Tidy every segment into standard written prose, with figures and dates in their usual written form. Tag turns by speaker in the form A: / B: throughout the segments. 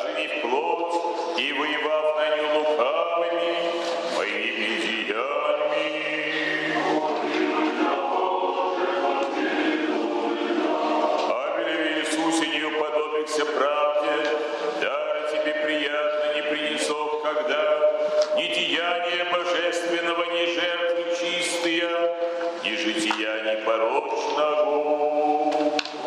A: оживив плоть и воевав на нее лукавыми моими деяниями. Абеле в Иисусе не уподобился правде, дара тебе приятно не принесов, когда ни деяния божественного, ни жертвы чистые, ни жития непорочного.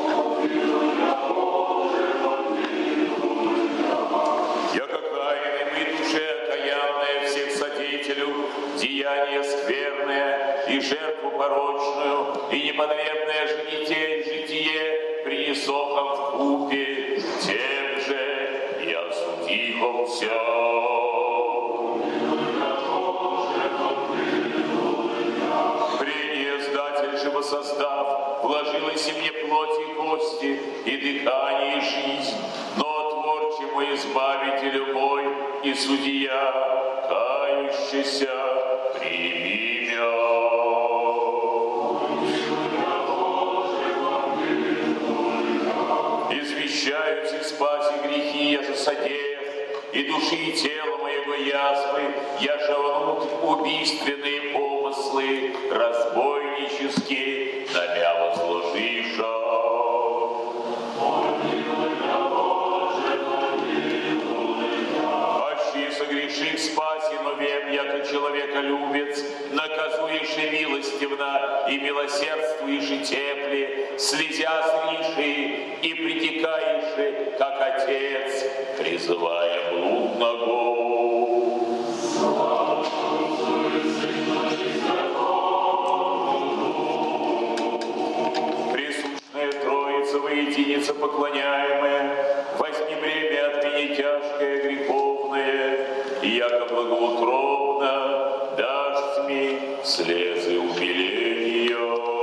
A: Яко каянным и душе окаянная всех содеятелю, деяние скверное и жертву порочную, и непотребное житие принесохом вкупе, тем же и осудихомся. Создав, вложилась и мне плоть и кости, и дыхание, и жизнь, но творчему избавителю мой и судья, кающийся, прими меня. Извещаю и спаси грехи я засадеев, и души и тела моего язвы, я же внутрь убийственные помыслы, разбойнические, на мя возложиша. Аще согреших спаси, но вем, яко человеколюбец, наказуешь и милостивно, и милосердствуешь и тепле, слезя зриши, и притекаешь, как Отец, призывая блудного. Присущная Троица, воединица поклоняемая, возьми бремя от меня тяжкое, греховное, и яко благоутробно дашь мне слезы умиления.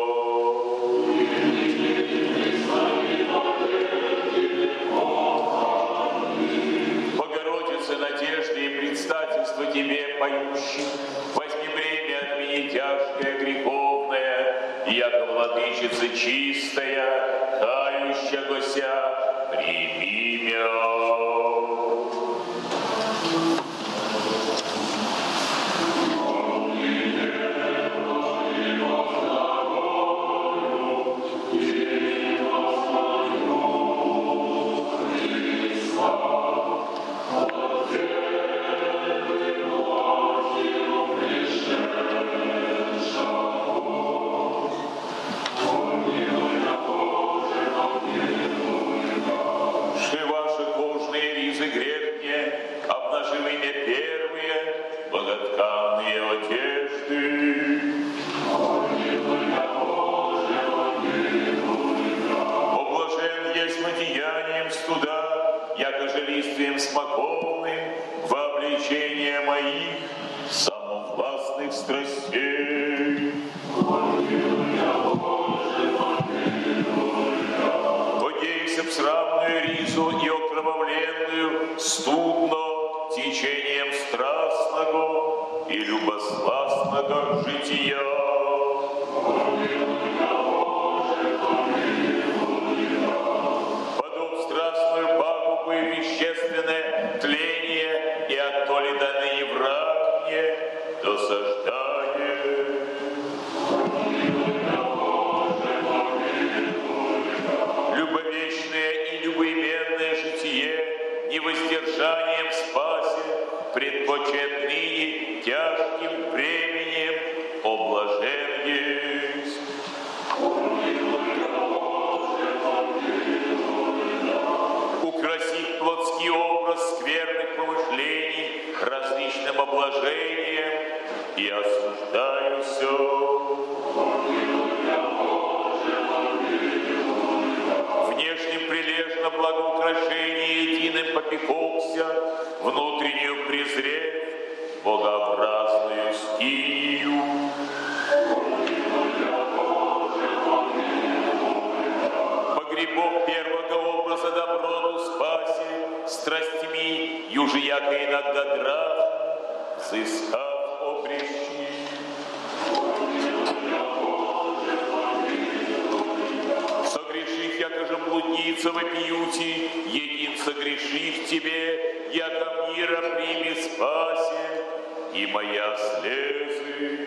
A: Богородице, надежды и предстательство тебе поющим, возьми бремя от меня тяжкое, греховное, яко владычица чистая, кающегося, прими меня. блудница вопиюти, един согрешив тебе, яко мира прими спасе, и моя слезы.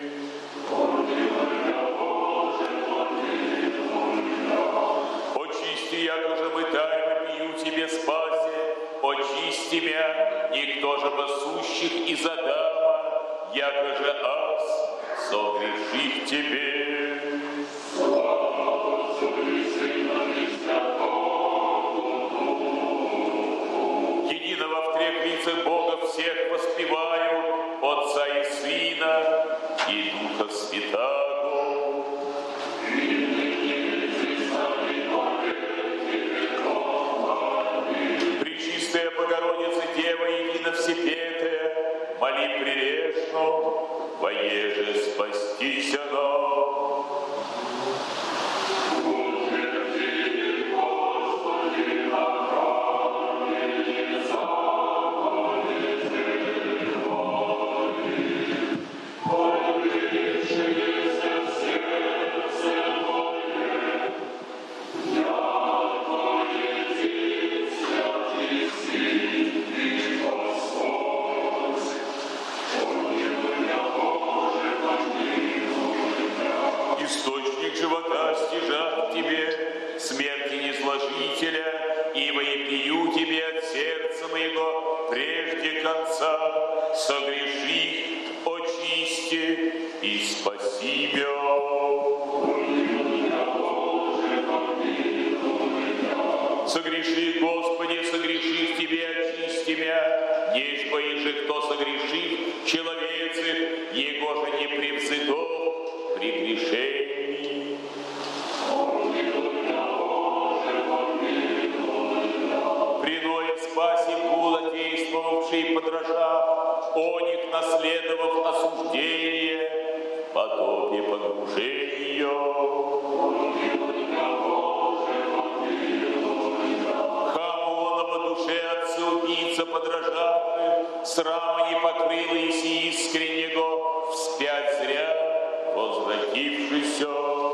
A: Очисти, яко же мытай вопию тебе спасе, очисти мя, никто же сущих из Адама, яко же аз согрешив тебе. Единого в трех лицах Бога всех воспеваю, Отца и Сына и Духа Святаго. Пречистая Богородица, Дева едино всепетая, моли прилежно, воеже спастися нам. Источник живота стяжат тебе, смерти незложителя, ибо и пью тебе от сердца моего прежде конца, согреши, очисти и спаси мя. Согреши, Господи, согреши в Тебе, очисти мя, неж же кто согрешит, человецы, его же не превзыдов при грешении. Приное спаси было действовавший подражав, о них наследовав осуждение, в потопе погружения. Хамонова душе отца убийца подражавший, срама не покрыла иси искреннего, вспять зря возвратившийся.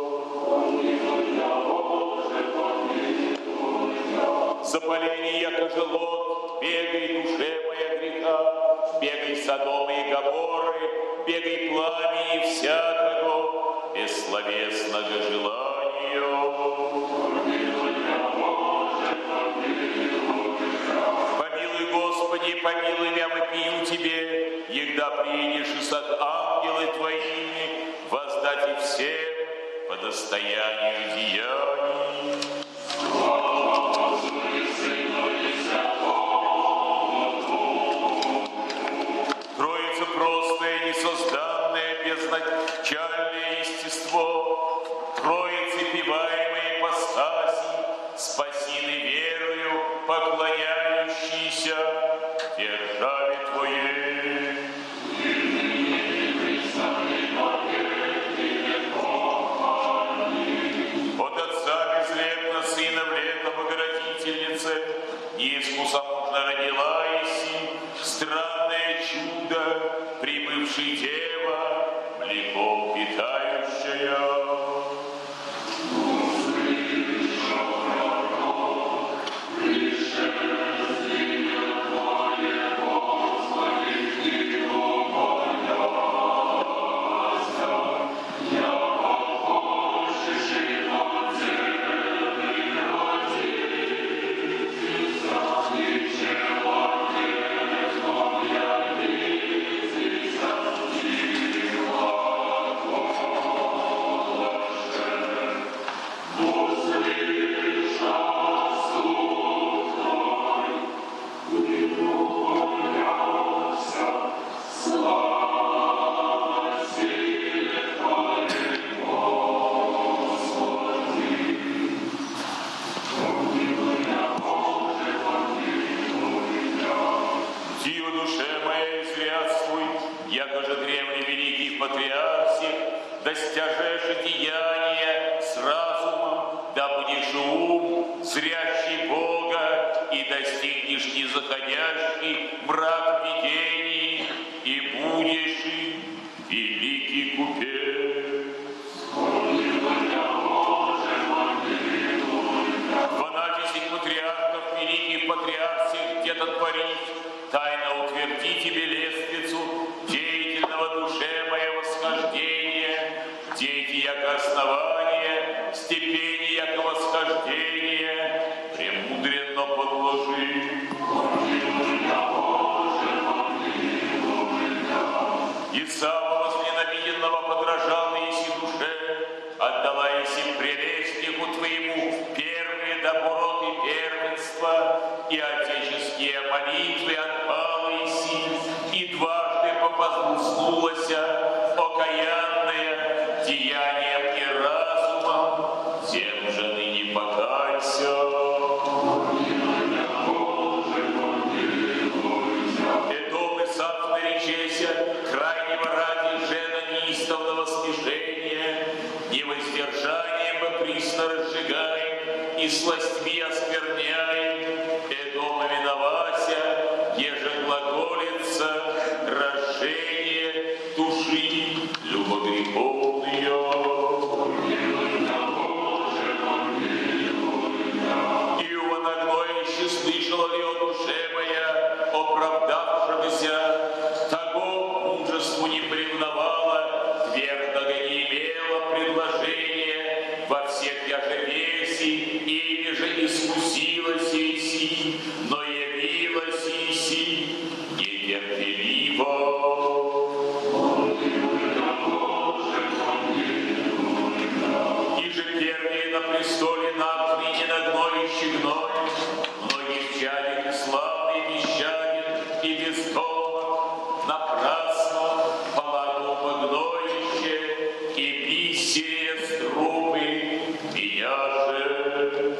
A: Запаление, яко желот, бегай, душе моя греха, бегай Содома и Гоморры, бегай пламени всякого бессловесного желания. Помилуй, Господи, помилуй мя, вопию Тебе, егда приедешь от ангелы Твоими, воздать и всем по достоянию деяний. Троица простое, несозданное, безначальное естество, Троицы пиваемые ипостаси, спасины верою, поклоняющиеся державе Твоей. От Отца безлетно, Сына в лето Богородительнице, неискусомужно родила Иси, странное чудо, прибывший Дева, млеком питающая. Достяжешь деяния с разумом, да будешь ум, зрящий Бога, и достигнешь незаходящий мрак видений, и будешь великий купец. где-то творить, тайно утверди тебе лестницу деятельного душе мое восхождение, дети яко основание, степени яко восхождение, премудренно подложи. И самого возненавиденного подражал еси душе, отдала еси прелестнику твоему первые доброты первенства, и отеческие молитвы отпала еси, и дважды попозднулася, окаянная деянием и разумом, тем же ныне покайся. Эдом и сад наречеся, крайнего ради жена неистовного смешения, невоздержанием бы присно разжигаем и сластьми оскверняем. Эдома виновася, еже глаголица, рождение души любогреховные. И воногноище слышала ли о душе моя, оправдавшегося, того мужеству не приревновала, твердого не имела предложения, во всех я же веси, или же искусилась еси, но явилась еси нетерпеливо. И же первые на престоле над ныне нагноющий гной, многих чаден и славный вещанин и бездомок, напрасно палату погноище и бисерие струпы меня же.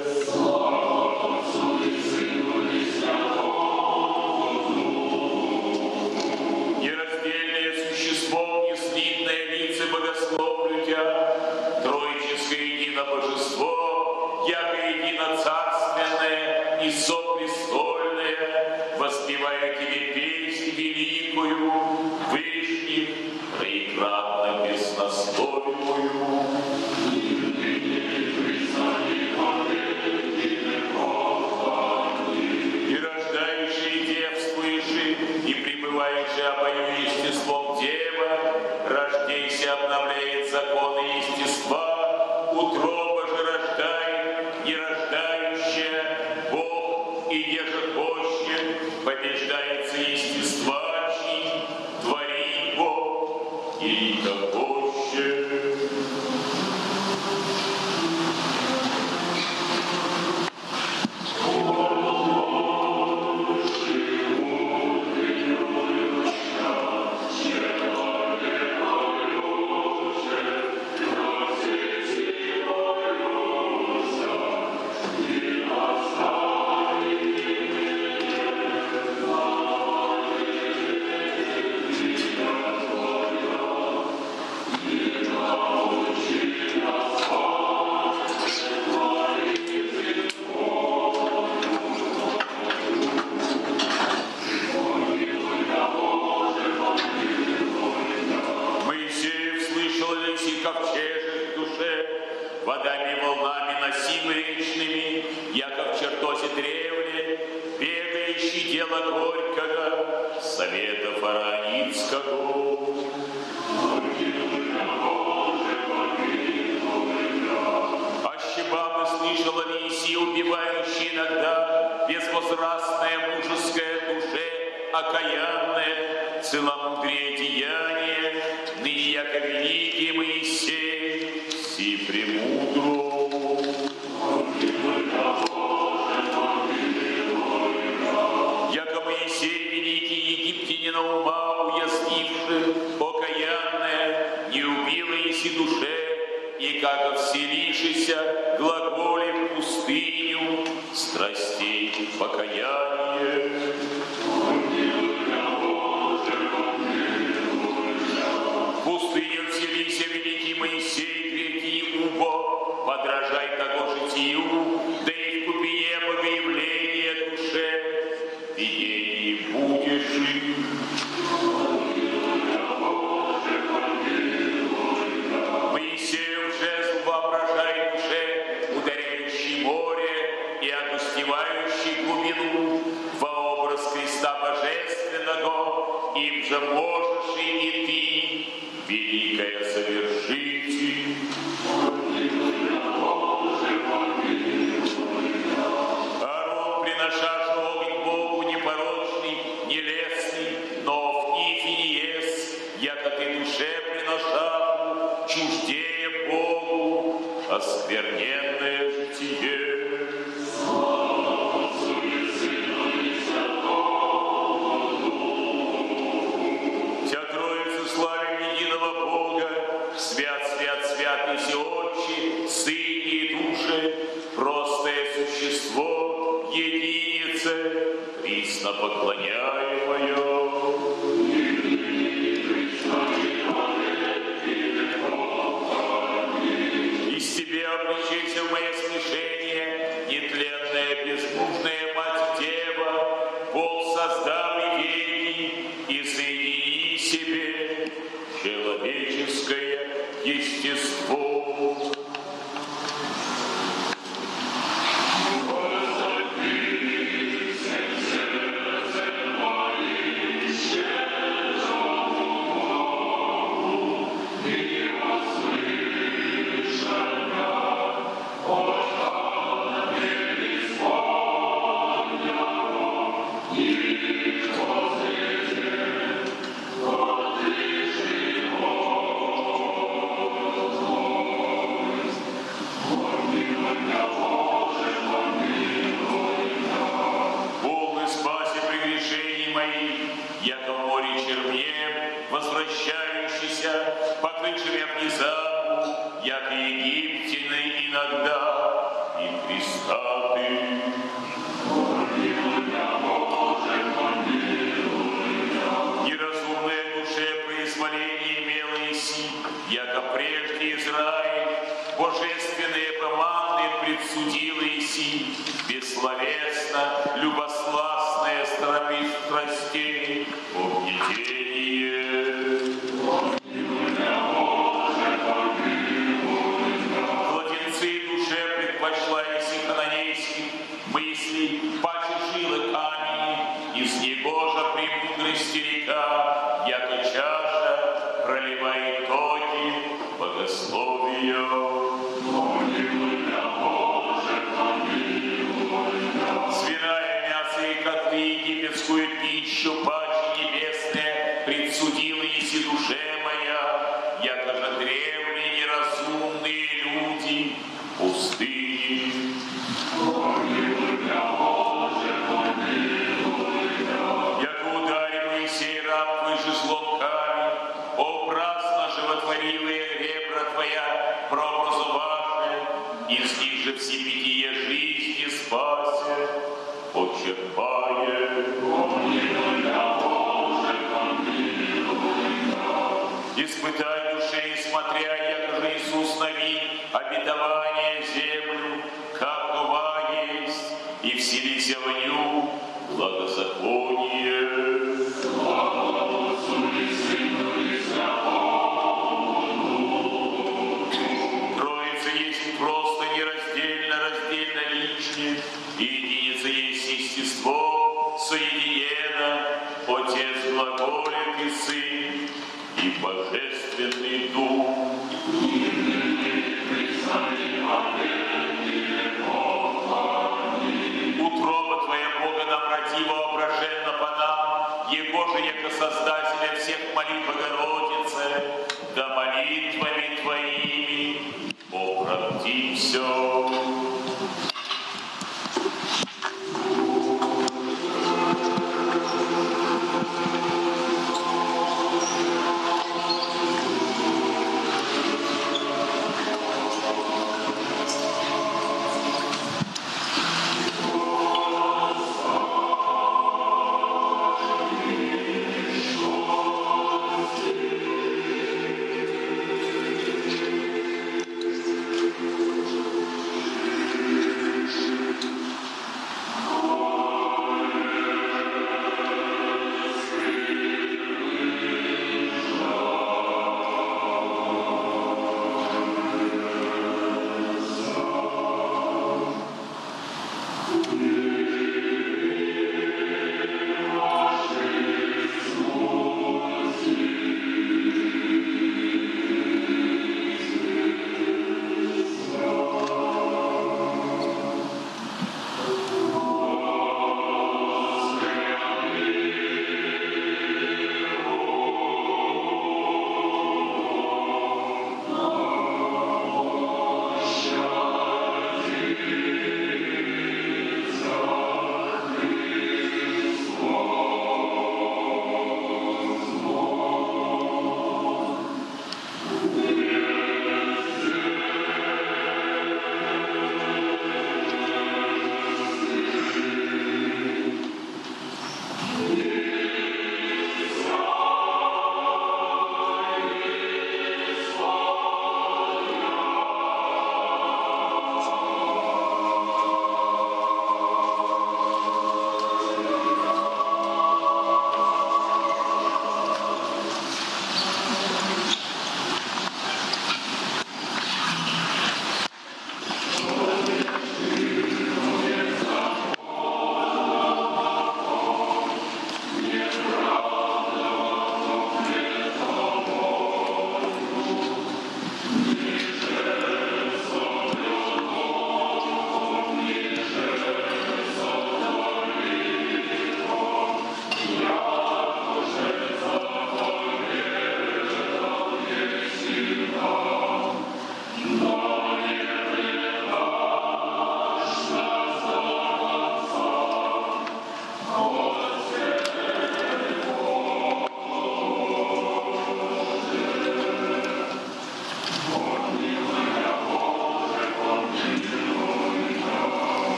A: Нераздельное существо, неслитное лице богословлю тебя, троическое едино божество, яко едино царственное и сопрестольное, воспевая тебе песнь великую, вышних, троекратно беснословимую. И рождающий, девствующий, и пребывающий обоим естеством дева, рождейся, обновляет законы естества, утроба же рождает, не рождающая, Бог, и еже хоще, побеждается естества, чьи творит Бог, и как хоще. Ковчежек в душе, водами волнами носимы речными, яко в чертозе древле, бегающий дело горького, совета фараоницкого. Аще бабы слышала ли еси, убивающий иногда, безвозрастная мужеская душе, окаянная, целомудрие деяние, ныне яко великий Моисей, си премудро. Яко Моисей великий египтянина ума уяснивши, окаянная, не убила еси душе, и как вселившийся глаголе в пустыню страстей покаяние. В пустыню вселися великий Моисей, греки убо, подражай того житию, да и в купине богоявления душе, видение будешь им. Моисею жезл воображай душе, ударяющий море и одустевающий глубину, во же можешь и ты великое совершить. Аарон, приношашь огонь Богу непорочный, нелестный, но в них и не ес, яко ты душе приношаху, чуждее Богу, оскверненное житие. Свят, свят, свят, Иси Отче, Сын и Душе, простое существо, единице, присно поклоняемое. Из Тебя обличайся в мое смешение, нетленная, безмужная Мать Дева, Бог создал и веки, и соедини себе человеческое естество. Возвращающийся, покрывшими внезапу, як и египтяны иногда, и крестаты. Неразумная душе произволение имела Иси, яко прежде Израиль, божественные помазанные предсудила Иси, бессловесно, любосластная стороны страстей, объедение. Младенцы душе предпочла Иси хананейских мыслей, паче жилы камени, из негожа премудрости река, яко чаша проливает токи богословия. Свиная мясо и котлы, египетскую пищу, паче небесная, предсудила Иси душе моя, яко же древние неразумные люди, пустыни. Яко ударил Моисей раб твой жезлом камень, образно животворивые ребра твоя, прообразу ваше, из них же всепитие жизни спасе, почерпае. Испытай душе и смотря, яко же Иисус навид обетование землю, какова есть, и вселися в ню благозаконие. Троица есть просто нераздельно, раздельно личное, и единица есть естество, соединено, Отец глаголит и Сын, и Божественный Дух. Утроба Твоя, Бога, нам родила, ображенна по нам, Его же, яко Создателя всех молитв Богородице, да молитвами Твоими оправдимся.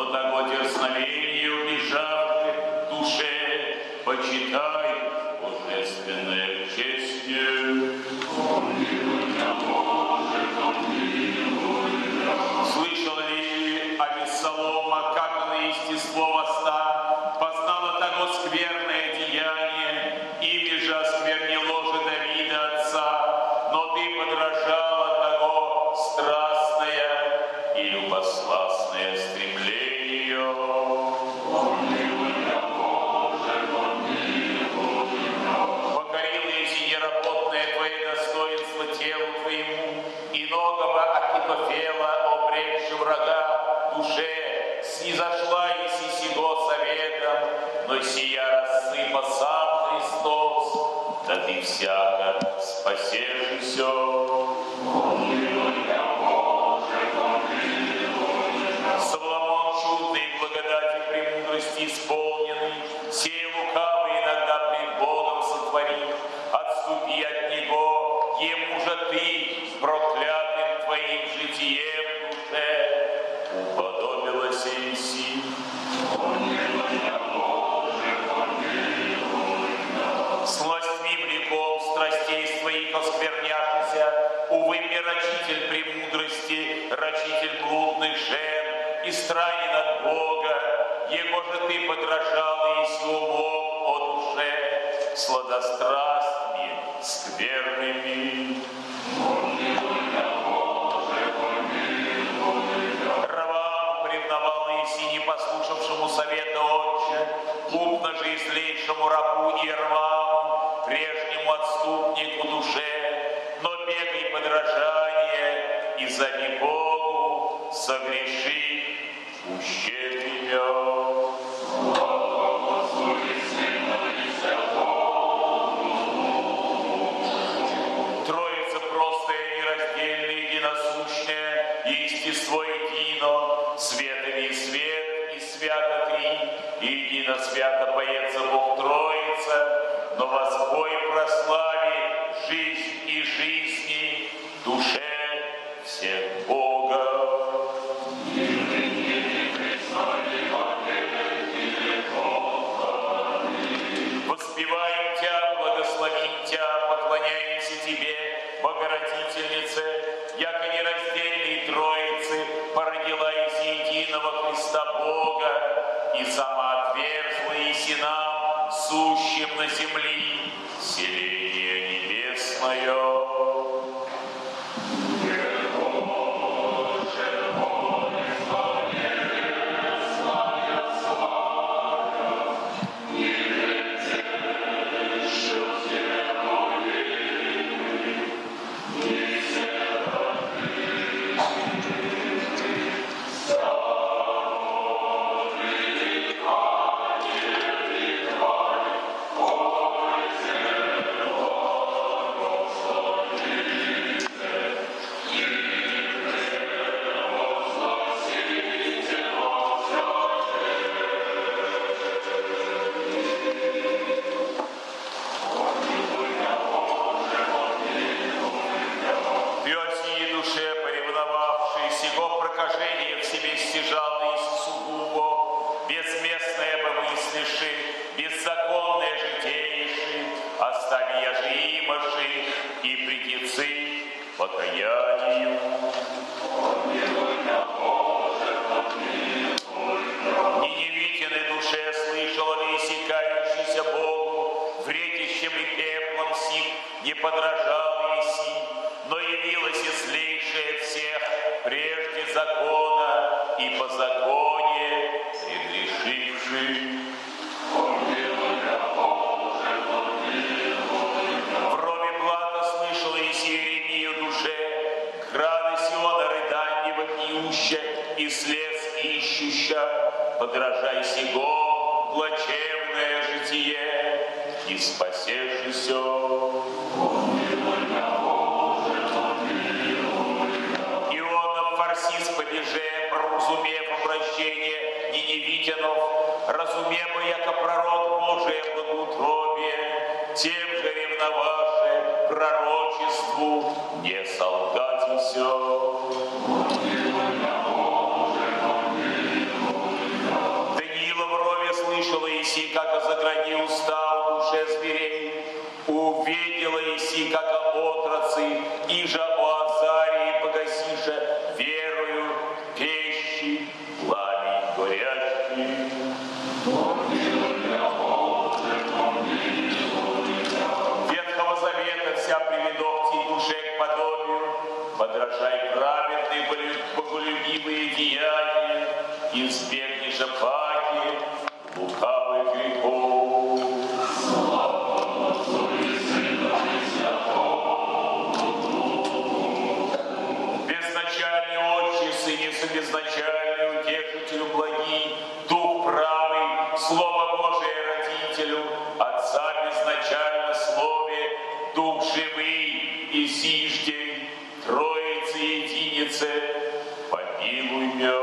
A: того дерзновения убежавших душе, почитай божественное честью. Слышал ли Авессалома, как на естество моста познала того скверное деяние, ими же осквернило же Давида отца, но ты подражала того страстное и любосластное стремление. Покорила еси неработное твое достоинство телу твоему, и многого Ахитофела, обрекши врага душе, снизошла еси сего советом, но сия рассыпа сам Христос, да ты всяко спасешься. Соломон чудной благодати премудрости исполненный, сей лукавый иногда пред Богом сотворив, отступи от него, ему же ты, проклятым твоим житием душе, уподобилась еси. Сластьми влеком страстей своих оскверняшися, увы, мне рачитель премудрости, рачитель блудных жен, и странен от Бога, его же ты подражала еси умом о душе, сладострастми скверными. Равам превновал еси непослушавшему совета отче, купно же и злейшему рабу Иерваму, прежнему отступнику душе, но бегай подражание и зови Богу, согреши ущербия. Троица простая, нераздельная, единосущная, и естество едино, светами и свет, и свято три, и едино свято поется Бог Троица, но воспой прослави жизнь и жизни душе всех Бога. Воспеваем Тебя, благословим Тебя, поклоняемся Тебе, Богородительнице, яко нераздельной Троицы породила еси единого Христа Бога, и сама отверзла еси нам, сущим на земли, селение небесное. Подражай сего плачевное житие, и спасешься. Ионов Фарсис побеже, проразумев обращение ниневитянов, разумея, яко пророк Божие благоутробие, тем же ревноваше пророчеству не солгать все. все дела еси, как отрацы, и же о Азарии погасиша верою пещи, пламень горящий. Ветхого Завета вся приведох тебе душе к подобию, подражай праведные боголюбивые деяния, избегнешь опаки лукавых грехов. Безначальный Отче, Сыне Собезначальный, Утешителю благий, Дух правый, Слово Божие Родителю, Отца безначально Слове, Дух живый и зиждень, Троице Единице, помилуй меня.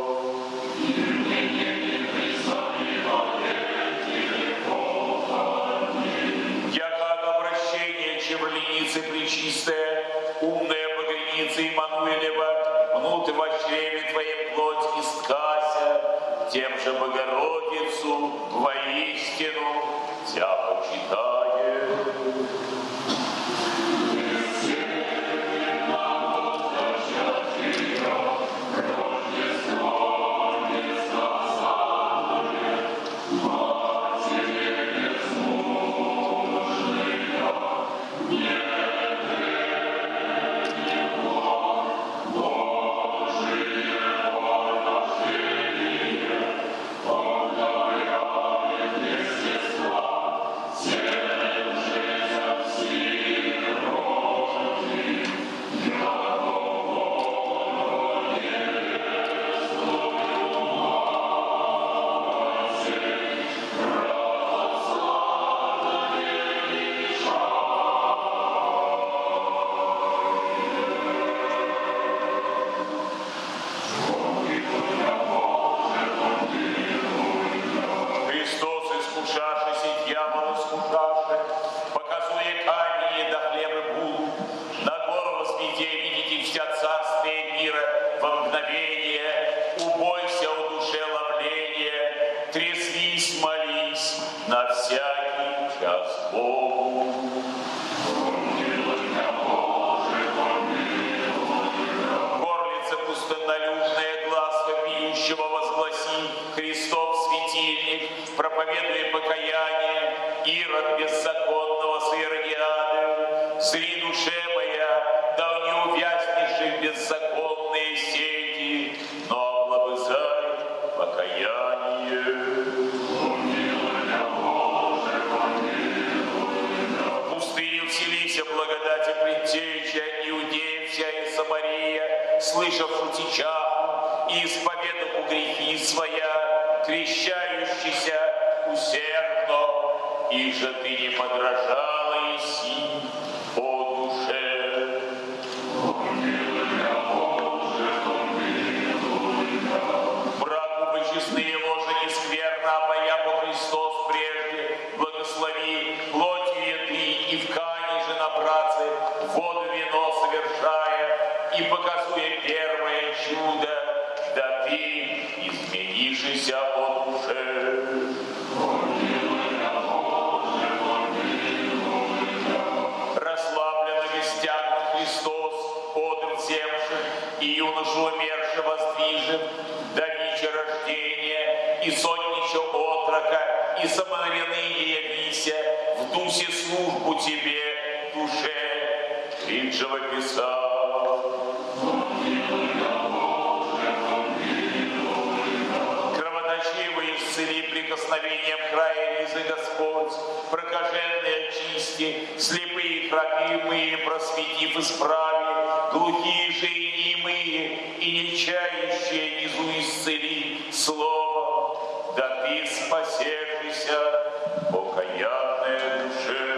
A: Чеврленицы пречистая, умная багряница Иммануилева, внутрь во чреве Твоей плоть искася, тем же Богородицу воистину Тя почитает. Проповедуя покаяние, Ирод беззаконного с Иродиады, зри душе моя, да не увязнешь в беззаконные сети, но облобызай покаяние. В пустыне вселися благодати предтеча, Иудея вся и Самария, слышав утечаху и исповедав грехи своя, крещающийся усердно, и же ты не подражала еси, о душе. Браку бы честные ложа не скверна, а моя по Христос прежде, благослови плотью еды и в ткани же набраться, воду вино совершая, и показуя первое чудо, да ты изменишься о душе. Расслабленно стягнут Христос, подым земшим, и юношу умершего воздвижет, до вечера рождения, и сотнича отрока, и самонаряные явися, в дусе службу тебе, душе, притчего писал. Кровоточивые исцели прикосновением края ризы Господь, прокаженные очисти, слепые хромимые просветив исправи, глухие же и немые, и нечающие низу исцели слово, да ты спасешься, покаянная душе.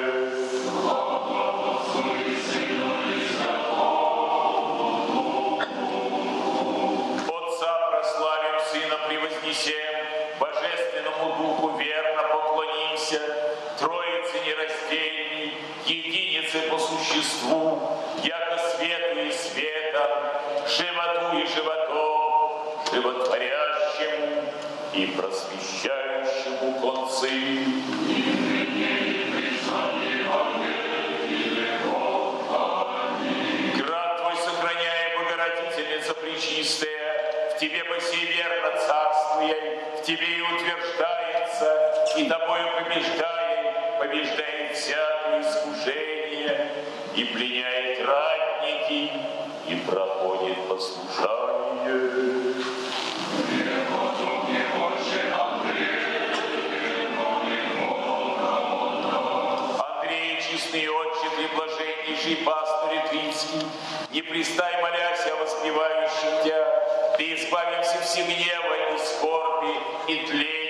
A: Превознесем, Божественному Духу верно поклонимся, Троице нераздельной, Единице по существу, яко свету и светом, животу и животом, животворящему и просвещающему концы. тебе по сей верно царствуя, в тебе и утверждается, и тобою побеждает всякое искушение, и пленяет ратники, и проходит послушание. Андрей, честный отче, ты блаженнейший пастырь Ветвицкий, не пристай, молясь о воспевающем тебя, ты избавимся все гнева и скорби, и тления,